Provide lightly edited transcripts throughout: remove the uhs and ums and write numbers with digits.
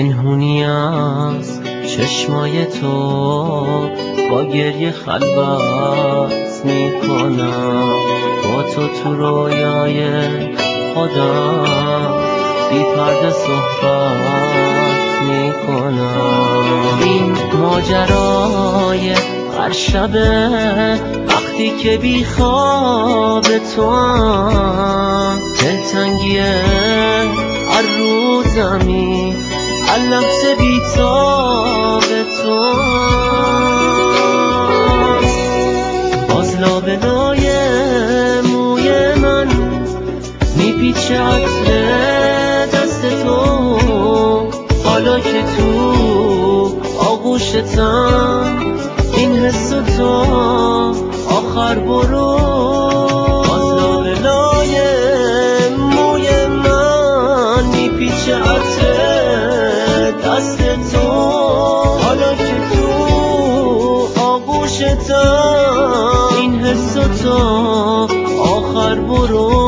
پنهونی از چشمای تو با گریه خلوت میکنم، با تو رویای خودم بی پرده صحبت میکنم. این ماجرای هر شبه وقتی که بی خواب تو هم دلتنگیه هر روزمی هر لحظه بی تاب تو باز لابلای موی من میپیچه عطر دست تو، حالا که تو آغوشتم این حس تو آخر برو. باز لابلای موی من میپیچه عطر دست تو، حالا که تو آغوشتم این حس تو آخر برو.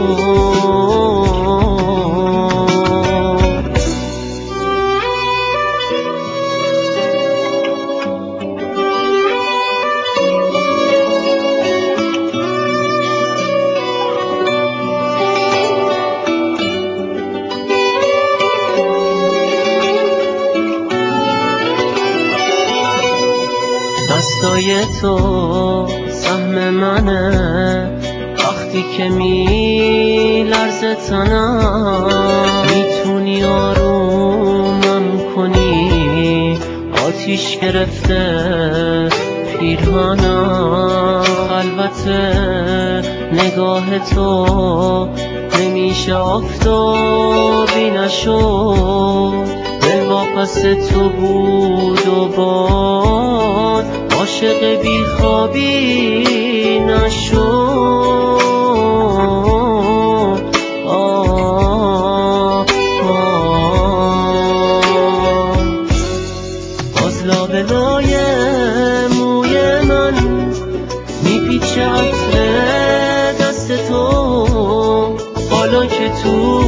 دستای تو سهم منه وقتی که میلرزه تنم، میتونی آرومم کنی، آتیش گرفته پیرهنم، خلوت نگاه تو نمیشه آفتابی نشد، دل واپس تو بود و باد عاشق بی خوابی نشد. باز لابلای موی من میپیچه عطر دست تو، حالا که تو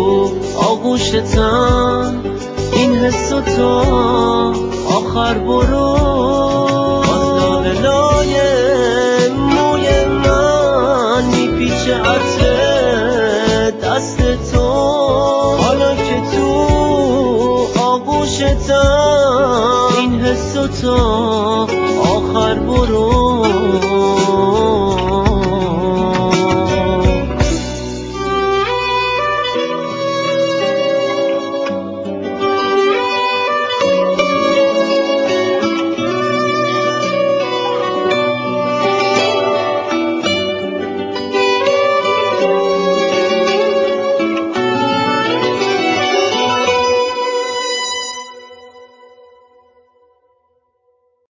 آغوشتم این حس تو آخر برو. باز لابلای موی من میپیچه عطر دست تو، حالا که تو آغوشتم این حس تو